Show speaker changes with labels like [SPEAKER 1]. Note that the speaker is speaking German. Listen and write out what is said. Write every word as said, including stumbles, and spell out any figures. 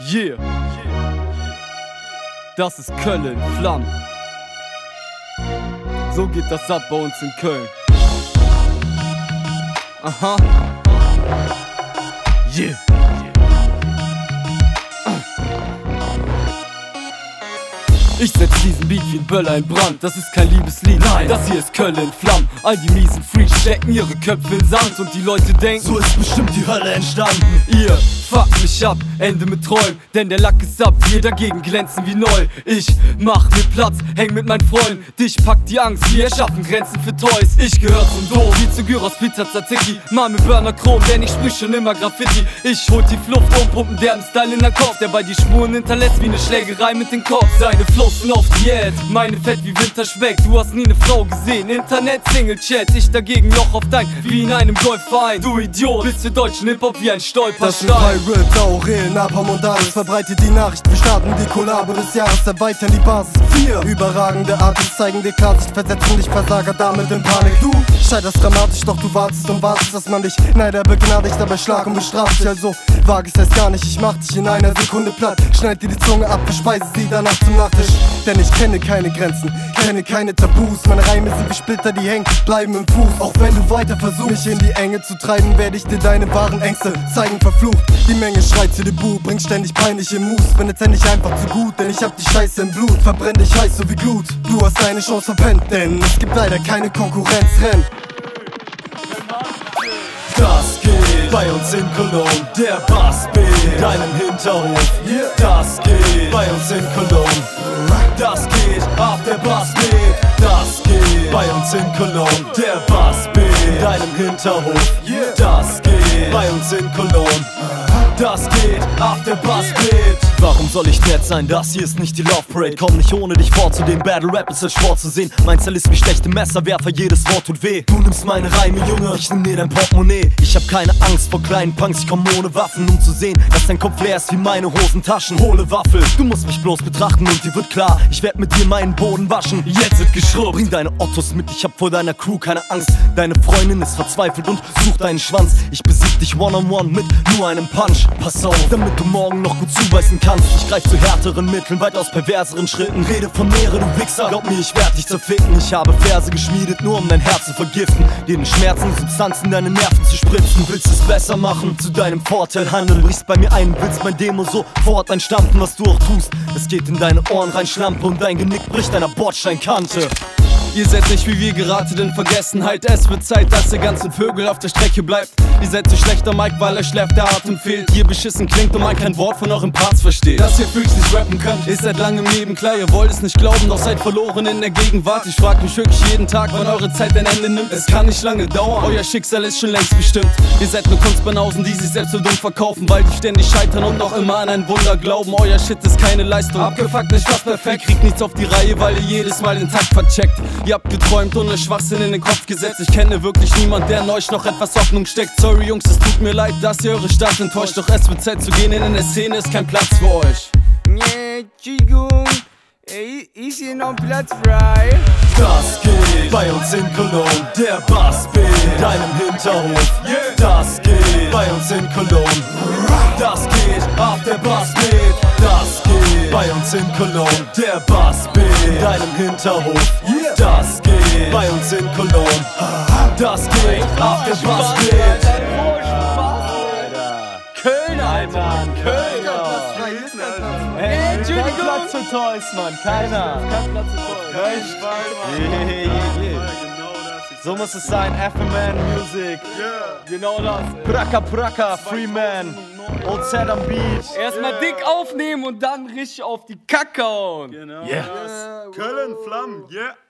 [SPEAKER 1] Yeah, das ist Köln, Flamm. So geht das ab bei uns in Köln. Aha. Yeah. Ich setz diesen Beat wie ein Böller in Brand. Das ist kein Liebeslied, nein, das hier ist Köln in Flammen. All die miesen Freaks stecken ihre Köpfe in Sand und die Leute denken, so ist bestimmt die Hölle entstanden. Ihr fuckt mich ab, Ende mit Träumen, denn der Lack ist ab, wir dagegen glänzen wie neu. Ich mach mir Platz, häng mit meinen Freunden, dich packt die Angst, wir erschaffen Grenzen für Toys. Ich gehör zum Dom, wie zu Gyros Pizza Tzatziki, Mame Burner Chrom, denn ich sprich schon immer Graffiti. Ich hol die Flucht und pumpen derben Style in den Kopf, der bei die Spuren hinterlässt wie ne Schlägerei mit dem Kopf. Seine Flows sind auf Diät, meine fett wie Winter schmeckt. Du hast nie ne Frau gesehen, Internet, Single-Chat. Ich dagegen Loch auf dein, wie in einem Golfverein. Du Idiot, bist für deutschen Hip-Hop wie ein Stolperstein.
[SPEAKER 2] Pirate, Aurel, Napalm und alles verbreitet die Nachricht. Wir starten die Kollabo des Jahres, erweitern die Basis. Vier überragende Artists zeigen dir Klarsicht, versetzen dich Versager damit in Panik. Du scheiterst dramatisch, doch du wartest und wartest, dass man dich Neider begnadigt, dabei schlag und bestraft dich. Also wag es erst gar nicht, ich mach dich in einer Sekunde platt. Schneid dir die Zunge ab, verspeise sie danach zum Nachtisch. Denn ich kenne keine Grenzen, kenne keine Tabus. Meine Reime sind wie Splitter, die hängen, bleiben im Fuß. Auch wenn du weiter versuchst, mich in die Enge zu treiben, werde ich dir deine wahren Ängste zeigen, verflucht. Die Menge schreit zu Debut, bringt ständig peinliche Moves. Bin jetzt endlich einfach zu gut, denn ich hab die Scheiße im Blut. Verbrenn dich heiß so wie Glut, du hast deine Chance verpennt, denn es gibt leider keine Konkurrenz, renn.
[SPEAKER 3] Das geht bei uns in Cologne, der Bassbeat, deinem Hinterhof. Yeah. Das geht bei uns in Cologne, das geht auf der Bassbeat. Das geht bei uns in Cologne, der Bassbeat, deinem Hinterhof. Yeah. Das geht bei uns in Cologne, das geht auf der Bassbeat. Warum soll ich nett sein? Das hier ist nicht die Love Parade. Komm nicht ohne dich vorzudehnen, Battle Rap ist als Sport zu sehen. Mein Style ist wie schlechte Messerwerfer, jedes Wort tut weh. Du nimmst meine Reime, Junge, ich nimm dir dein Portemonnaie. Ich hab keine Angst vor kleinen Punks, ich komm ohne Waffen, um zu sehen, dass dein Kopf leer ist wie meine Hosentaschen. Hole Waffel, du musst mich bloß betrachten und dir wird klar, ich werd mit dir meinen Boden waschen. Jetzt wird geschrubbt, bring deine Ottos mit, ich hab vor deiner Crew keine Angst. Deine Freundin ist verzweifelt und sucht deinen Schwanz. Ich besieg dich one-on-one mit nur einem Punch. Pass auf, damit du morgen noch gut zubeißen kannst. Ich greif zu härteren Mitteln, weitaus perverseren Schritten. Rede von Meere, du Wichser, glaub mir, ich werd dich zerficken. Ich habe Verse geschmiedet, nur um dein Herz zu vergiften. Dir den Schmerzen, Substanzen, deine Nerven zu spritzen. Du willst es besser machen, zu deinem Vorteil handeln. Brichst bei mir ein, willst mein Demo sofort einstampfen. Was du auch tust, es geht in deine Ohren rein, Schlampe. Und dein Genick bricht deiner Bordsteinkante.
[SPEAKER 1] Ihr seid nicht wie wir, geratet in Vergessenheit. Es wird Zeit, dass ihr ganzen Vögel auf der Strecke bleibt. Ihr seid zu schlechter Mike, weil er schläft, der Atem fehlt. Ihr beschissen klingt und man kein Wort von euren Parts versteht. Dass ihr Freaks nicht rappen könnt, ist seit langem Leben klar. Ihr wollt es nicht glauben, doch seid verloren in der Gegenwart. Ich frag mich wirklich jeden Tag, wann eure Zeit ein Ende nimmt. Es kann nicht lange dauern, euer Schicksal ist schon längst bestimmt. Ihr seid nur Kunstbanausen, die sich selbst so dumm verkaufen, weil die ständig scheitern und noch immer an ein Wunder glauben. Euer Shit ist keine Leistung, abgefuckt nicht fast perfekt. Kriegt nichts auf die Reihe, weil ihr jedes Mal den Takt vercheckt. Ihr habt geträumt und euch Schwachsinn in den Kopf gesetzt. Ich kenne wirklich niemand, der in euch noch etwas Hoffnung steckt. Sorry Jungs, es tut mir leid, dass ihr eure Stadt enttäuscht. Doch es wird Zeit zu gehen, in der Szene ist kein Platz für euch.
[SPEAKER 4] Nee, Entschuldigung, ist hier noch Platz frei?
[SPEAKER 3] Das geht bei uns in Cologne, der Bassbeat, deinem Hinterhof. Das geht bei uns in Cologne, das geht auf der Bassbeat. Das geht bei uns in Cologne, der Bassbeat, deinem Hinterhof. Das geht bei uns in Cologne, das geht auf der Bassbeat.
[SPEAKER 1] Kölner, Alter, Kölner.
[SPEAKER 4] Hey, Entschuldigung.
[SPEAKER 1] Kein Platz für Toys, Mann, keiner. Kein Platz für Toys. Yeah, yeah, yeah. So muss es sein, F M N Music. Genau das. Praka Praka, Free Man. O Z am Beat. Erstmal dick aufnehmen und dann richtig auf die Kacke hauen.
[SPEAKER 5] Genau.
[SPEAKER 1] Yeah.
[SPEAKER 5] Köln, Flamm, yeah.